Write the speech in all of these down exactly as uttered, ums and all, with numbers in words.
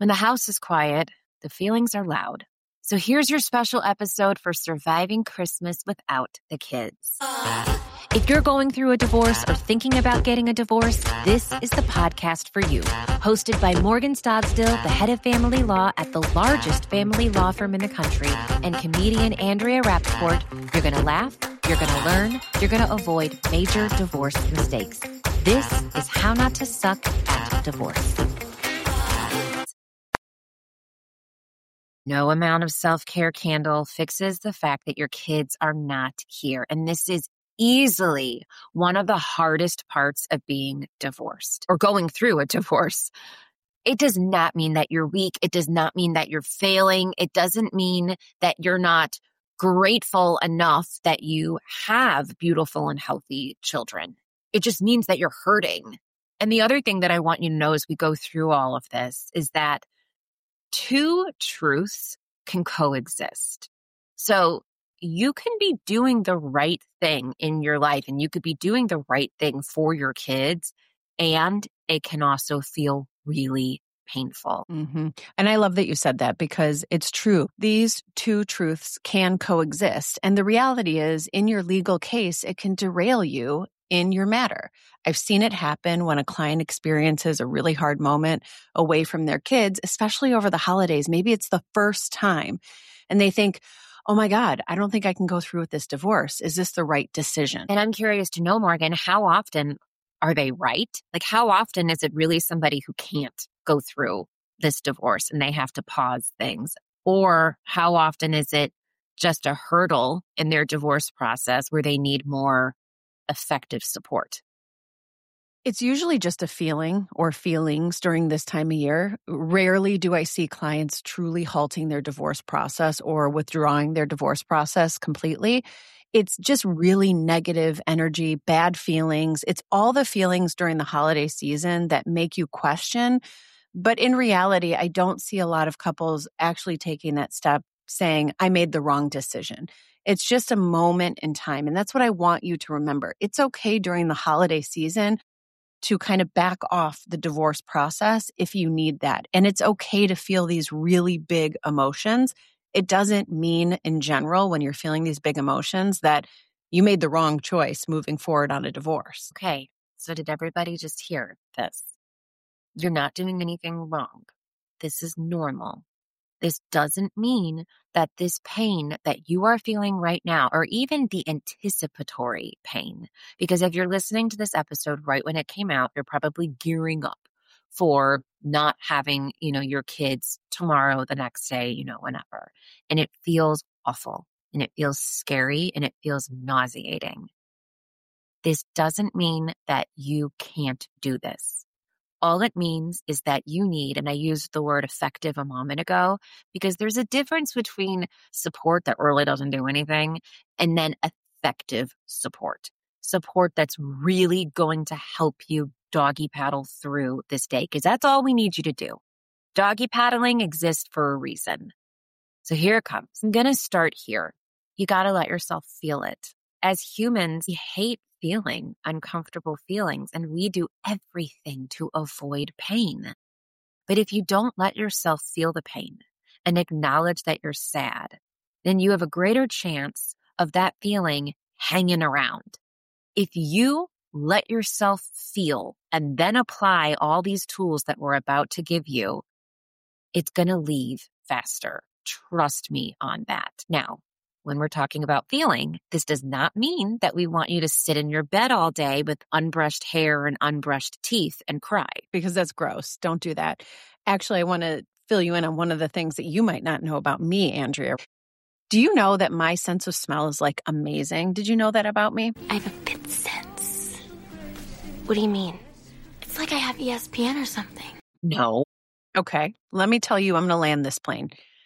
When the house is quiet, the feelings are loud. So here's your special episode for surviving Christmas without the kids. If you're going through a divorce or thinking about getting a divorce, this is the podcast for you. Hosted by Morgan Stodsdill, the head of family law at the largest family law firm in the country, and comedian Andrea Rappaport, you're going to laugh, you're going to learn, you're going to avoid major divorce mistakes. This is How Not to Suck at Divorce. No amount of self-care candle fixes the fact that your kids are not here. And this is easily one of the hardest parts of being divorced or going through a divorce. It does not mean that you're weak. It does not mean that you're failing. It doesn't mean that you're not grateful enough that you have beautiful and healthy children. It just means that you're hurting. And the other thing that I want you to know as we go through all of this is that two truths can coexist. So you can be doing the right thing in your life and you could be doing the right thing for your kids, and it can also feel really painful. Mm-hmm. And I love that you said that because it's true. These two truths can coexist. And the reality is, in your legal case, it can derail you in your matter. I've seen it happen when a client experiences a really hard moment away from their kids, especially over the holidays. Maybe it's the first time and they think, oh my God, I don't think I can go through with this divorce. Is this the right decision? And I'm curious to know, Morgan, how often are they right? Like, how often is it really somebody who can't go through this divorce and they have to pause things? Or how often is it just a hurdle in their divorce process where they need more effective support? It's usually just a feeling or feelings during this time of year. Rarely do I see clients truly halting their divorce process or withdrawing their divorce process completely. It's just really negative energy, bad feelings. It's all the feelings during the holiday season that make you question. But in reality, I don't see a lot of couples actually taking that step saying, I made the wrong decision. It's just a moment in time. And that's what I want you to remember. It's okay during the holiday season to kind of back off the divorce process if you need that. And it's okay to feel these really big emotions. It doesn't mean in general, when you're feeling these big emotions, that you made the wrong choice moving forward on a divorce. Okay, so did everybody just hear this? You're not doing anything wrong. This is normal. This doesn't mean that this pain that you are feeling right now, or even the anticipatory pain, because if you're listening to this episode right when it came out, you're probably gearing up for not having, you know, your kids tomorrow, the next day, you know, whenever. And it feels awful and it feels scary and it feels nauseating. This doesn't mean that you can't do this. All it means is that you need, and I used the word effective a moment ago, because there's a difference between support that really doesn't do anything and then effective support. Support that's really going to help you doggy paddle through this day, because that's all we need you to do. Doggy paddling exists for a reason. So here it comes. I'm going to start here. You got to let yourself feel it. As humans, we hate feeling uncomfortable feelings, and we do everything to avoid pain. But if you don't let yourself feel the pain and acknowledge that you're sad, then you have a greater chance of that feeling hanging around. If you let yourself feel and then apply all these tools that we're about to give you, it's going to leave faster. Trust me on that. Now, when we're talking about feeling, this does not mean that we want you to sit in your bed all day with unbrushed hair and unbrushed teeth and cry. Because that's gross. Don't do that. Actually, I want to fill you in on one of the things that you might not know about me, Andrea. Do you know that my sense of smell is like amazing? Did you know that about me? I have a fifth sense. What do you mean? It's like I have E S P N or something. No. Okay, let me tell you, I'm going to land this plane.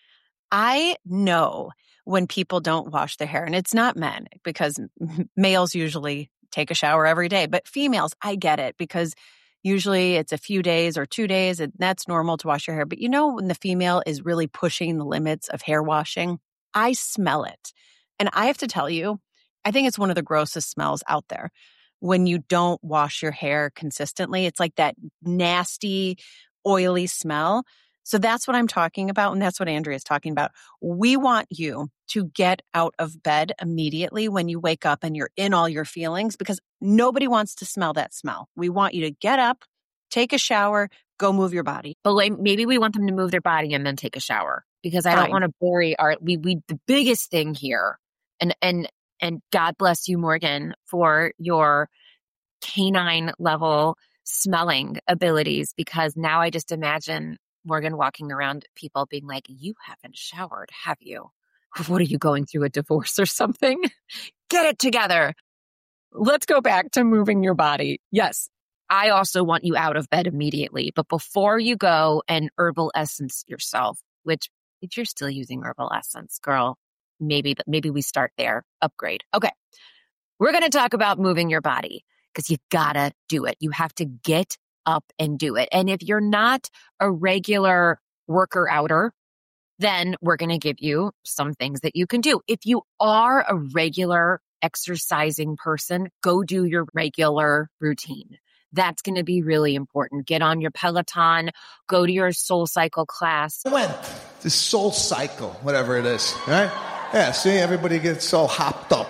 I know when people don't wash their hair, and it's not men, because males usually take a shower every day, but females, I get it, because usually it's a few days or two days, and that's normal to wash your hair. But you know when the female is really pushing the limits of hair washing? I smell it. And I have to tell you, I think it's one of the grossest smells out there. When you don't wash your hair consistently, it's like that nasty, oily smell. So that's what I'm talking about. And that's what Andrea is talking about. We want you to get out of bed immediately when you wake up and you're in all your feelings, because nobody wants to smell that smell. We want you to get up, take a shower, go move your body. But like, maybe we want them to move their body and then take a shower, because I Fine. don't want to bury our, we, we, the biggest thing here, and, and, and God bless you, Morgan, for your canine level smelling abilities, because now I just imagine Morgan walking around people being like, you haven't showered, have you? What are you going through, a divorce or something? Get it together. Let's go back to moving your body. Yes, I also want you out of bed immediately. But before you go and herbal essence yourself, which if you're still using herbal essence, girl, maybe, but maybe we start there. Upgrade. Okay. We're going to talk about moving your body, because you gotta do it. You have to get up and do it. And if you're not a regular worker outer, then we're going to give you some things that you can do. If you are a regular exercising person, go do your regular routine. That's going to be really important. Get on your Peloton, go to your Soul Cycle class. I went to Soul Cycle, whatever it is, right? Yeah, see, everybody gets so hopped up.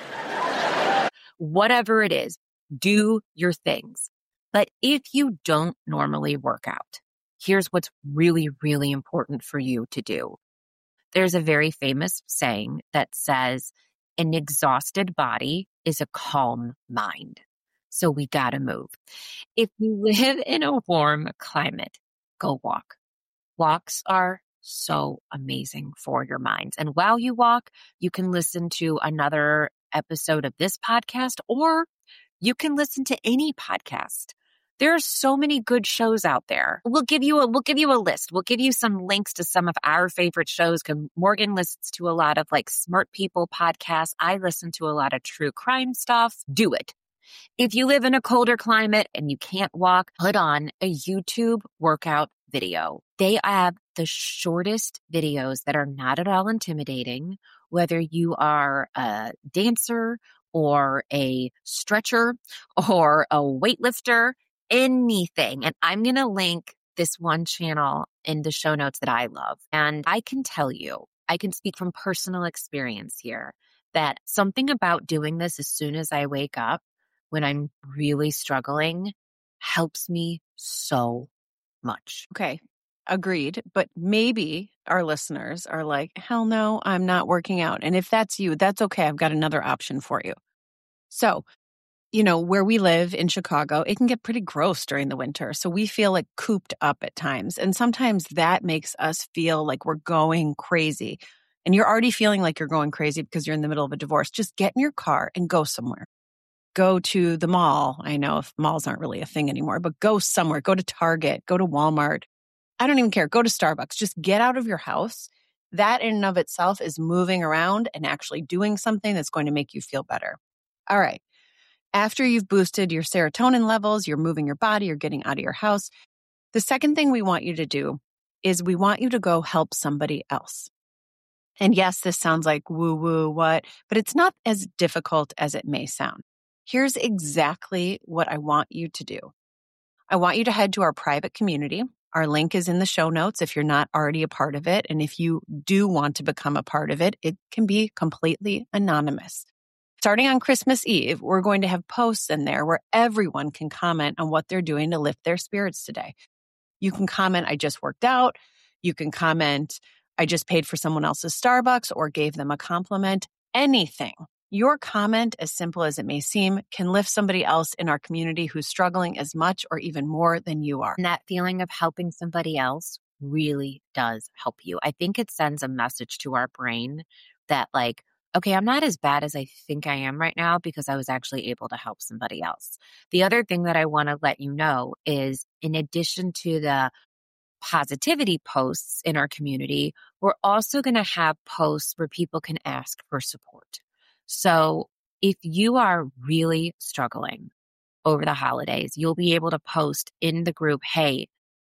Whatever it is, do your things. But if you don't normally work out, here's what's really, really important for you to do. There's a very famous saying that says, an exhausted body is a calm mind. So we gotta move. If you live in a warm climate, go walk. Walks are so amazing for your minds. And while you walk, you can listen to another episode of this podcast, or you can listen to any podcast. There are so many good shows out there. We'll give you a, we'll give you a list. We'll give you some links to some of our favorite shows. Cause Morgan listens to a lot of like smart people podcasts. I listen to a lot of true crime stuff. Do it. If you live in a colder climate and you can't walk, put on a YouTube workout video. They have the shortest videos that are not at all intimidating, whether you are a dancer or a stretcher or a weightlifter, anything. And I'm going to link this one channel in the show notes that I love. And I can tell you, I can speak from personal experience here, that something about doing this as soon as I wake up when I'm really struggling helps me so much. Okay. Agreed. But maybe our listeners are like, hell no, I'm not working out. And if that's you, that's okay. I've got another option for you. So, you know, where we live in Chicago, it can get pretty gross during the winter. So we feel like cooped up at times. And sometimes that makes us feel like we're going crazy. And you're already feeling like you're going crazy because you're in the middle of a divorce. Just get in your car and go somewhere. Go to the mall. I know if malls aren't really a thing anymore, but go somewhere. Go to Target. Go to Walmart. I don't even care. Go to Starbucks. Just get out of your house. That in and of itself is moving around and actually doing something that's going to make you feel better. All right. After you've boosted your serotonin levels, you're moving your body, you're getting out of your house. The second thing we want you to do is we want you to go help somebody else. And yes, this sounds like woo-woo, what? But it's not as difficult as it may sound. Here's exactly what I want you to do. I want you to head to our private community. Our link is in the show notes if you're not already a part of it. And if you do want to become a part of it, it can be completely anonymous. Starting on Christmas Eve, we're going to have posts in there where everyone can comment on what they're doing to lift their spirits today. You can comment, I just worked out. You can comment, I just paid for someone else's Starbucks or gave them a compliment. Anything. Your comment, as simple as it may seem, can lift somebody else in our community who's struggling as much or even more than you are. And that feeling of helping somebody else really does help you. I think it sends a message to our brain that like, okay, I'm not as bad as I think I am right now because I was actually able to help somebody else. The other thing that I want to let you know is in addition to the positivity posts in our community, we're also going to have posts where people can ask for support. So if you are really struggling over the holidays, you'll be able to post in the group, hey,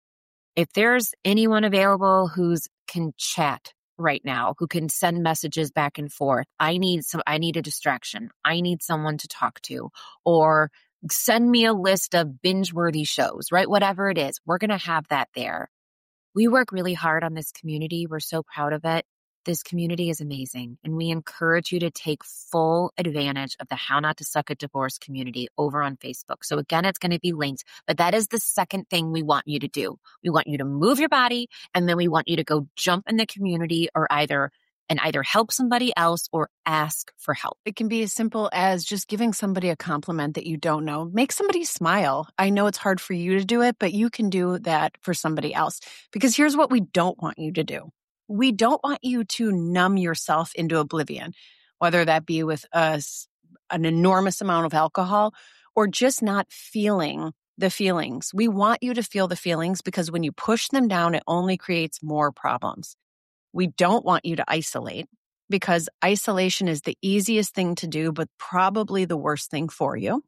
if there's anyone available who's can chat right now, who can send messages back and forth, I need some, I need a distraction. I need someone to talk to, or send me a list of binge-worthy shows, right? Whatever it is, we're going to have that there. We work really hard on this community. We're so proud of it. This community is amazing, and we encourage you to take full advantage of the How Not to Suck at Divorce community over on Facebook. So again, it's going to be linked, but that is the second thing we want you to do. We want you to move your body, and then we want you to go jump in the community or either and either help somebody else or ask for help. It can be as simple as just giving somebody a compliment that you don't know. Make somebody smile. I know it's hard for you to do it, but you can do that for somebody else. Because here's what we don't want you to do. We don't want you to numb yourself into oblivion, whether that be with us, an enormous amount of alcohol or just not feeling the feelings. We want you to feel the feelings because when you push them down, it only creates more problems. We don't want you to isolate because isolation is the easiest thing to do, but probably the worst thing for you.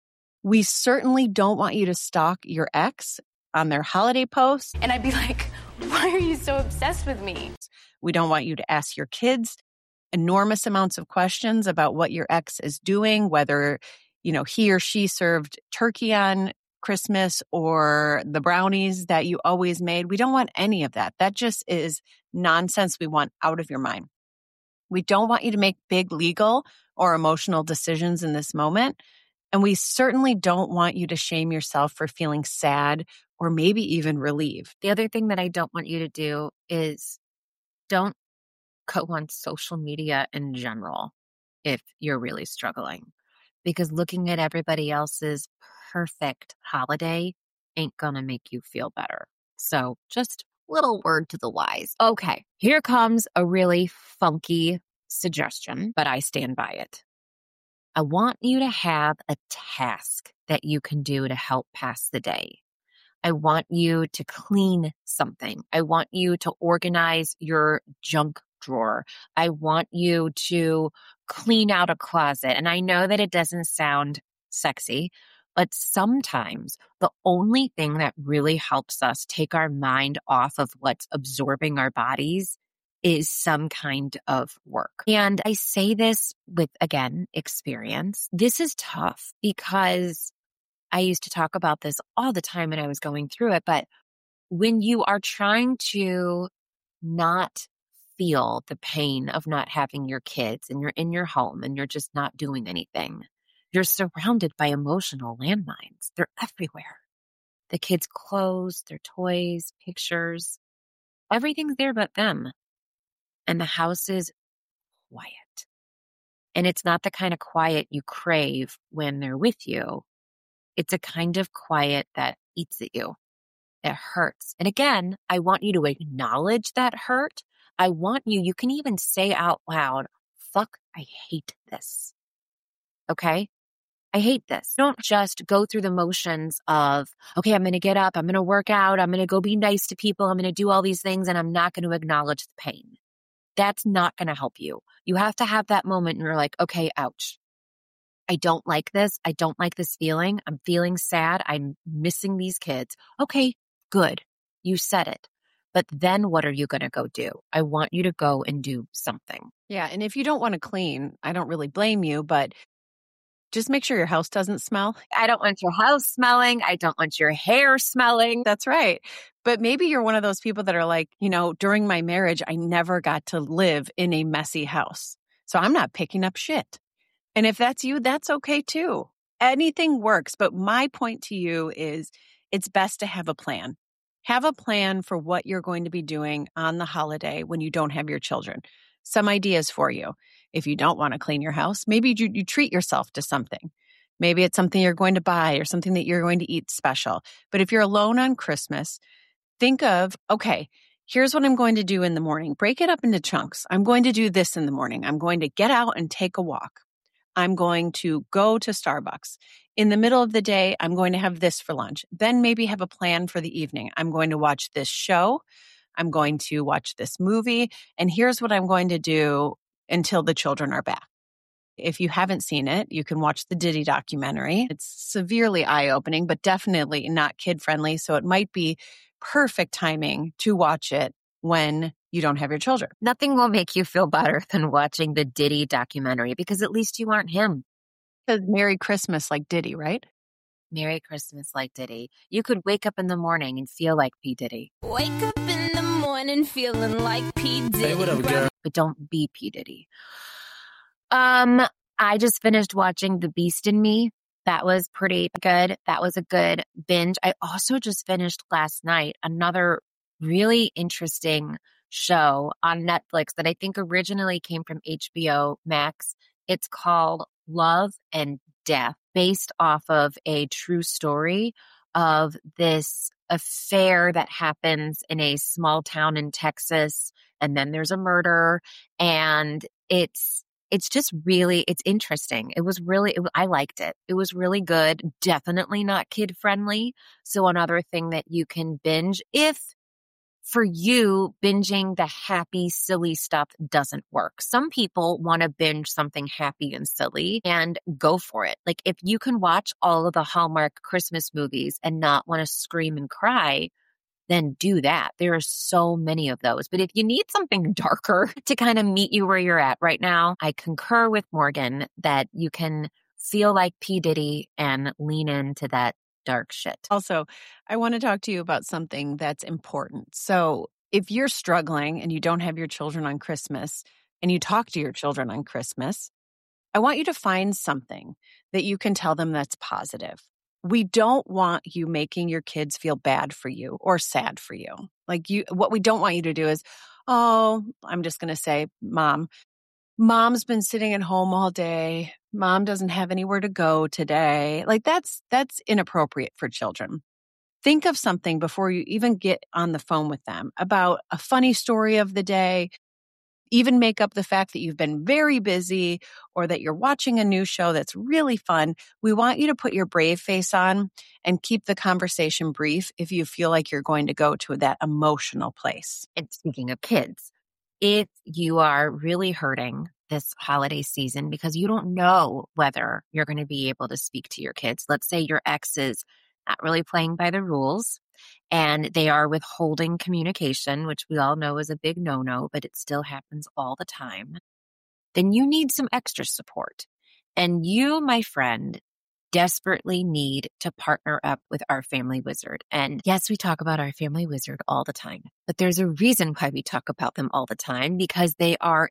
We certainly don't want you to stalk your ex on their holiday posts. And I'd be like, why are you so obsessed with me? We don't want you to ask your kids enormous amounts of questions about what your ex is doing, whether, you know, he or she served turkey on Christmas or the brownies that you always made. We don't want any of that. That just is nonsense we want out of your mind. We don't want you to make big legal or emotional decisions in this moment. And we certainly don't want you to shame yourself for feeling sad or maybe even relieved. The other thing that I don't want you to do is don't go on social media in general if you're really struggling, because looking at everybody else's perfect holiday ain't gonna make you feel better. So just little word to the wise. Okay, here comes a really funky suggestion, but I stand by it. I want you to have a task that you can do to help pass the day. I want you to clean something. I want you to organize your junk drawer. I want you to clean out a closet. And I know that it doesn't sound sexy, but sometimes the only thing that really helps us take our mind off of what's absorbing our bodies is some kind of work. And I say this with, again, experience. This is tough because I used to talk about this all the time when I was going through it. But when you are trying to not feel the pain of not having your kids and you're in your home and you're just not doing anything, you're surrounded by emotional landmines. They're everywhere. The kids' clothes, their toys, pictures, everything's there but them. And the house is quiet. And it's not the kind of quiet you crave when they're with you. It's a kind of quiet that eats at you. It hurts. And again, I want you to acknowledge that hurt. I want you, you can even say out loud, fuck, I hate this. Okay? I hate this. Don't just go through the motions of, okay, I'm going to get up, I'm going to work out, I'm going to go be nice to people, I'm going to do all these things, and I'm not going to acknowledge the pain. That's not going to help you. You have to have that moment and you're like, okay, ouch. I don't like this. I don't like this feeling. I'm feeling sad. I'm missing these kids. Okay, good. You said it. But then what are you going to go do? I want you to go and do something. Yeah. And if you don't want to clean, I don't really blame you, but just make sure your house doesn't smell. I don't want your house smelling. I don't want your hair smelling. That's right. But maybe you're one of those people that are like, you know, during my marriage, I never got to live in a messy house. So I'm not picking up shit. And if that's you, that's okay too. Anything works. But my point to you is it's best to have a plan. Have a plan for what you're going to be doing on the holiday when you don't have your children. Some ideas for you. If you don't want to clean your house, maybe you, you treat yourself to something. Maybe it's something you're going to buy or something that you're going to eat special. But if you're alone on Christmas, think of, okay, here's what I'm going to do in the morning. Break it up into chunks. I'm going to do this in the morning. I'm going to get out and take a walk. I'm going to go to Starbucks. In the middle of the day, I'm going to have this for lunch. Then maybe have a plan for the evening. I'm going to watch this show. I'm going to watch this movie. And here's what I'm going to do until the children are back. If you haven't seen it, you can watch the Diddy documentary. It's severely eye-opening, but definitely not kid-friendly. So it might be perfect timing to watch it when you don't have your children. Nothing will make you feel better than watching the Diddy documentary because at least you aren't him. Because Merry Christmas like Diddy, right? Merry Christmas like Diddy. You could wake up in the morning and feel like P. Diddy. Wake up in the morning feeling like P. Diddy. Hey, what up, girl? But don't be P. Diddy. Um, I just finished watching The Beast in Me. That was pretty good. That was a good binge. I also just finished last night another really interesting show on Netflix that I think originally came from H B O Max. It's called Love and Death, based off of a true story of this affair that happens in a small town in Texas. And then there's a murder, and it's It's just really, it's interesting. It was really, it, I liked it. It was really good. Definitely not kid friendly. So another thing that you can binge if for you, binging the happy, silly stuff doesn't work. Some people want to binge something happy and silly and go for it. Like if you can watch all of the Hallmark Christmas movies and not want to scream and cry, then do that. There are so many of those. But if you need something darker to kind of meet you where you're at right now, I concur with Morgan that you can feel like P. Diddy and lean into that dark shit. Also, I want to talk to you about something that's important. So if you're struggling and you don't have your children on Christmas and you talk to your children on Christmas, I want you to find something that you can tell them that's positive. We don't want you making your kids feel bad for you or sad for you. Like you, what we don't want you to do is, oh, I'm just going to say, mom, mom's been sitting at home all day. Mom doesn't have anywhere to go today. Like that's, that's inappropriate for children. Think of something before you even get on the phone with them about a funny story of the day. Even make up the fact that you've been very busy or that you're watching a new show that's really fun. We want you to put your brave face on and keep the conversation brief if you feel like you're going to go to that emotional place. And speaking of kids, if you are really hurting this holiday season because you don't know whether you're going to be able to speak to your kids, let's say your ex is not really playing by the rules, and they are withholding communication, which we all know is a big no-no, but it still happens all the time, then you need some extra support. And you, my friend, desperately need to partner up with our Family Wizard. And yes, we talk about our Family Wizard all the time, but there's a reason why we talk about them all the time, because they are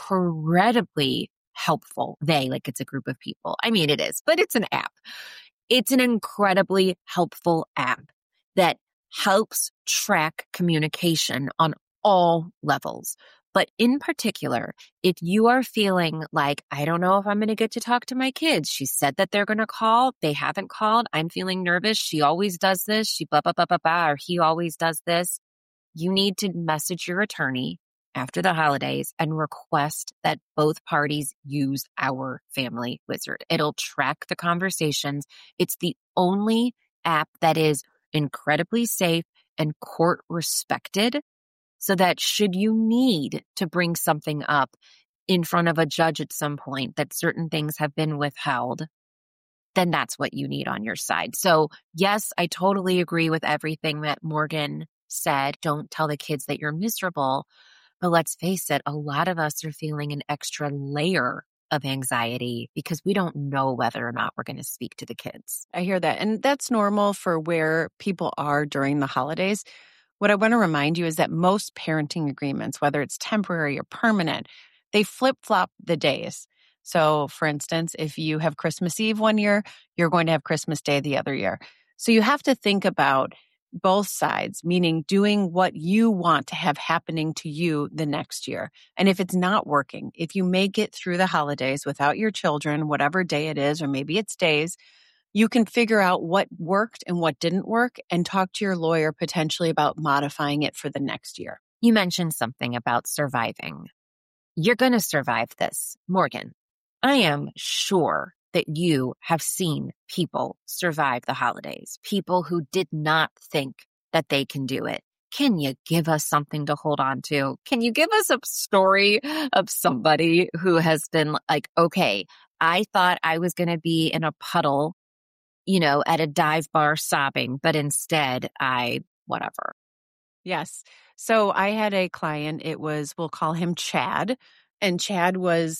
incredibly helpful. They, like it's a group of people. I mean, it is, but it's an app. It's an incredibly helpful app that helps track communication on all levels. But in particular, if you are feeling like, I don't know if I'm going to get to talk to my kids. She said that they're going to call. They haven't called. I'm feeling nervous. She always does this. She blah, blah, blah, blah, blah, or he always does this. You need to message your attorney after the holidays and request that both parties use our Family Wizard. It'll track the conversations. It's the only app that is incredibly safe and court respected, so that should you need to bring something up in front of a judge at some point that certain things have been withheld, then that's what you need on your side. So yes, I totally agree with everything that Morgan said. Don't tell the kids that you're miserable. But let's face it, a lot of us are feeling an extra layer of anxiety because we don't know whether or not we're going to speak to the kids. I hear that. And that's normal for where people are during the holidays. What I want to remind you is that most parenting agreements, whether it's temporary or permanent, they flip-flop the days. So for instance, if you have Christmas Eve one year, you're going to have Christmas Day the other year. So you have to think about both sides, meaning doing what you want to have happening to you the next year. And if it's not working, if you make it through the holidays without your children, whatever day it is, or maybe it's days, you can figure out what worked and what didn't work and talk to your lawyer potentially about modifying it for the next year. You mentioned something about surviving. You're going to survive this. Morgan, I am sure that you have seen people survive the holidays, people who did not think that they can do it. Can you give us something to hold on to? Can you give us a story of somebody who has been like, okay, I thought I was going to be in a puddle, you know, at a dive bar sobbing, but instead I, whatever. Yes. So I had a client, it was, we'll call him Chad. And Chad was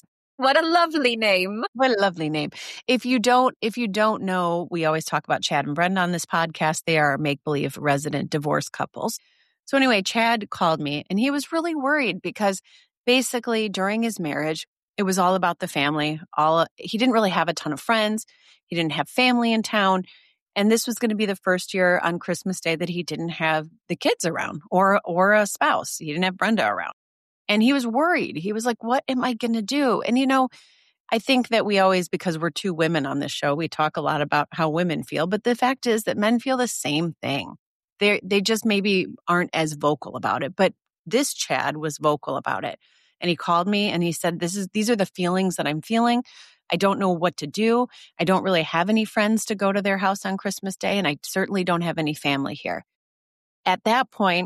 What a lovely name. What a lovely name. If you don't, if you don't know, we always talk about Chad and Brenda on this podcast. They are make-believe resident divorce couples. So anyway, Chad called me and he was really worried because basically during his marriage, it was all about the family. All he didn't really have a ton of friends. He didn't have family in town. And this was going to be the first year on Christmas Day that he didn't have the kids around or or a spouse. He didn't have Brenda around. And he was worried. He was like, what am I going to do? And, you know, I think that we always, because we're two women on this show, we talk a lot about how women feel. But the fact is that men feel the same thing. They they just maybe aren't as vocal about it. But this Chad was vocal about it. And he called me and he said, "This is these are the feelings that I'm feeling. I don't know what to do. I don't really have any friends to go to their house on Christmas Day. And I certainly don't have any family here." At that point,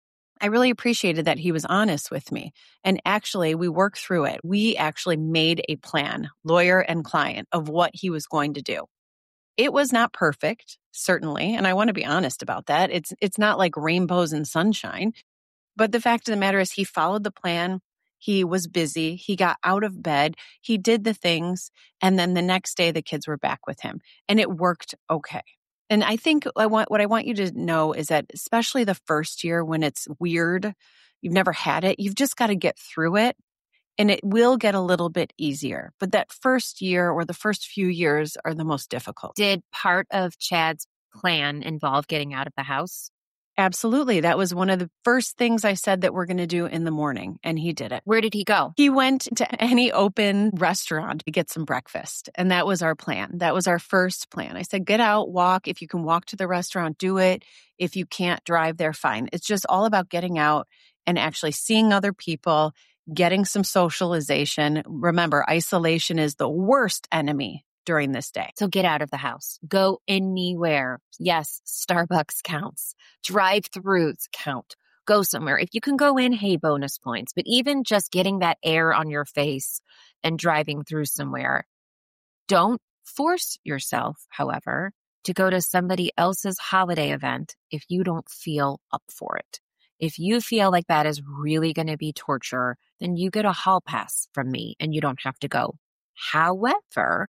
I really appreciated that he was honest with me. And actually, we worked through it. We actually made a plan, lawyer and client, of what he was going to do. It was not perfect, certainly. And I want to be honest about that. It's it's not like rainbows and sunshine. But the fact of the matter is he followed the plan. He was busy. He got out of bed. He did the things. And then the next day, the kids were back with him. And it worked okay. And I think I want what I want you to know is that especially the first year when it's weird, you've never had it, you've just got to get through it and it will get a little bit easier. But that first year or the first few years are the most difficult. Did part of Chad's plan involve getting out of the house? Absolutely. That was one of the first things I said that we're going to do in the morning, and he did it. Where did he go? He went to any open restaurant to get some breakfast, and that was our plan. That was our first plan. I said, get out, walk. If you can walk to the restaurant, do it. If you can't drive there, fine. It's just all about getting out and actually seeing other people, getting some socialization. Remember, isolation is the worst enemy during this day. So get out of the house. Go anywhere. Yes, Starbucks counts. Drive-throughs count. Go somewhere. If you can go in, hey, bonus points. But even just getting that air on your face and driving through somewhere. Don't force yourself, however, to go to somebody else's holiday event if you don't feel up for it. If you feel like that is really going to be torture, then you get a hall pass from me and you don't have to go. However,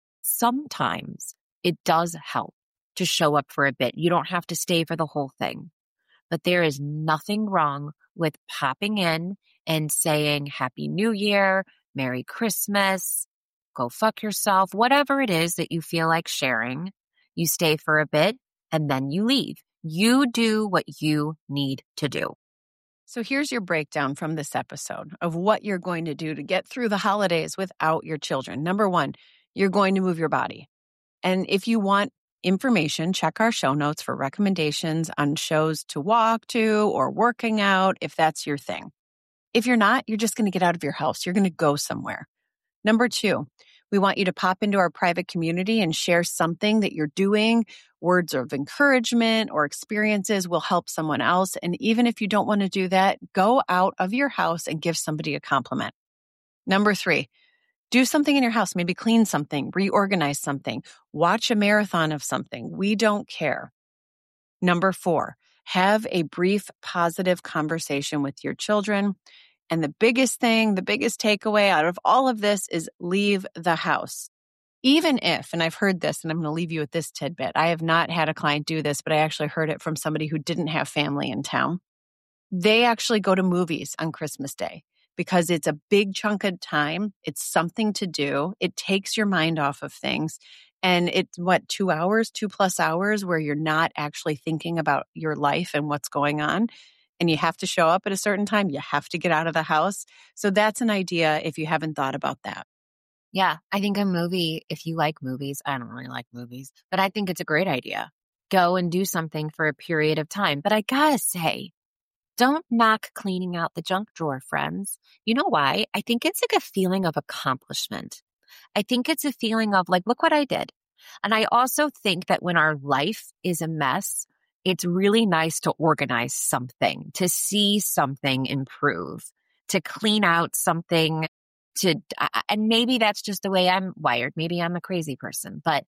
sometimes it does help to show up for a bit. You don't have to stay for the whole thing. But there is nothing wrong with popping in and saying Happy New Year, Merry Christmas, go fuck yourself, whatever it is that you feel like sharing. You stay for a bit and then you leave. You do what you need to do. So here's your breakdown from this episode of what you're going to do to get through the holidays without your children. Number one, you're going to move your body. And if you want information, check our show notes for recommendations on shows to walk to or working out if that's your thing. If you're not, you're just going to get out of your house. You're going to go somewhere. Number two, we want you to pop into our private community and share something that you're doing. Words of encouragement or experiences will help someone else. And even if you don't want to do that, go out of your house and give somebody a compliment. Number three, do something in your house, maybe clean something, reorganize something, watch a marathon of something. We don't care. Number four, have a brief positive conversation with your children. And the biggest thing, the biggest takeaway out of all of this is leave the house. Even if, and I've heard this, and I'm going to leave you with this tidbit. I have not had a client do this, but I actually heard it from somebody who didn't have family in town. They actually go to movies on Christmas Day. Because it's a big chunk of time. It's something to do. It takes your mind off of things. And it's what, two hours, two plus hours where you're not actually thinking about your life and what's going on. And you have to show up at a certain time. You have to get out of the house. So that's an idea if you haven't thought about that. Yeah, I think a movie, if you like movies, I don't really like movies, but I think it's a great idea. Go and do something for a period of time. But I gotta say, don't knock cleaning out the junk drawer, friends. You know why? I think it's like a feeling of accomplishment. I think it's a feeling of like, look what I did. And I also think that when our life is a mess, it's really nice to organize something, to see something improve, to clean out something, to, and maybe that's just the way I'm wired. Maybe I'm a crazy person, but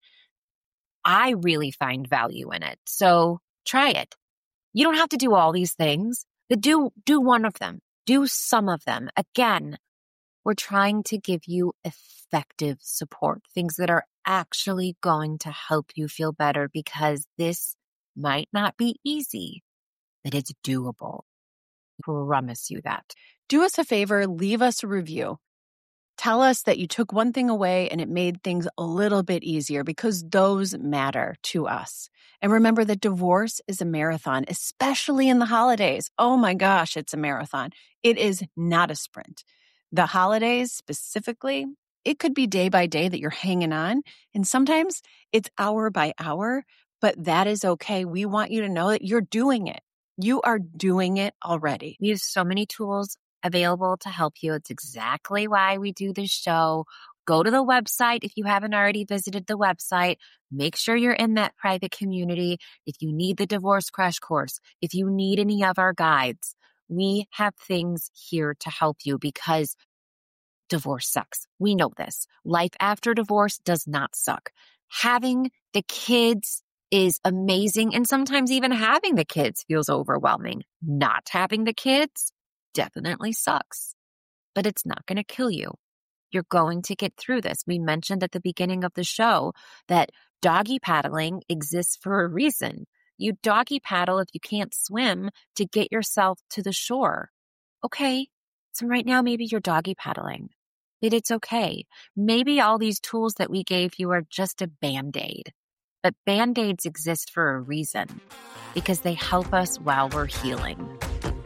I really find value in it. So try it. You don't have to do all these things. But do do one of them. Do some of them. Again, We're trying to give you effective support, things that are actually going to help you feel better, because this might not be easy, but it's doable. I promise you that. Do us a favor, leave us a review. Tell us that you took one thing away and it made things a little bit easier, because those matter to us. And remember that divorce is a marathon, especially in the holidays. Oh my gosh, it's a marathon. It is not a sprint. The holidays specifically, it could be day by day that you're hanging on. And sometimes it's hour by hour, but that is okay. We want you to know that you're doing it. You are doing it already. We have so many tools available to help you. It's exactly why we do this show. Go to the website if you haven't already visited the website. Make sure you're in that private community. If you need the Divorce Crash Course, if you need any of our guides, we have things here to help you, because divorce sucks. We know this. Life after divorce does not suck. Having the kids is amazing, and sometimes even having the kids feels overwhelming. Not having the kids definitely sucks, but it's not going to kill you. You're going to get through this. We mentioned at the beginning of the show that doggy paddling exists for a reason. You doggy paddle if you can't swim to get yourself to the shore. Okay, so right now maybe you're doggy paddling, but it's okay. Maybe all these tools that we gave you are just a Band-Aid, but Band-Aids exist for a reason, because they help us while we're healing.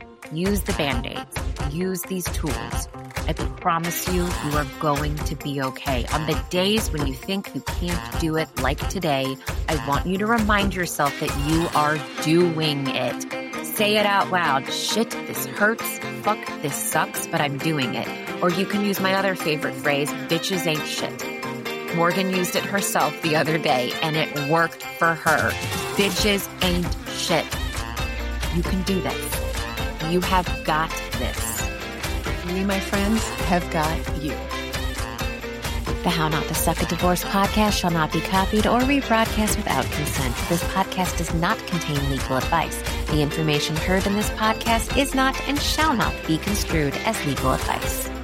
Use the Band-Aids. Use these tools. I promise you, you are going to be okay. On the days when you think you can't do it, like today, I want you to remind yourself that you are doing it. Say it out loud. Shit, this hurts. Fuck, this sucks, but I'm doing it. Or you can use my other favorite phrase, bitches ain't shit. Morgan used it herself the other day, and it worked for her. Bitches ain't shit. You can do this. You have got this. We, my friends, have got you. The How Not to Suck a Divorce podcast shall not be copied or rebroadcast without consent. This podcast does not contain legal advice. The information heard in this podcast is not and shall not be construed as legal advice.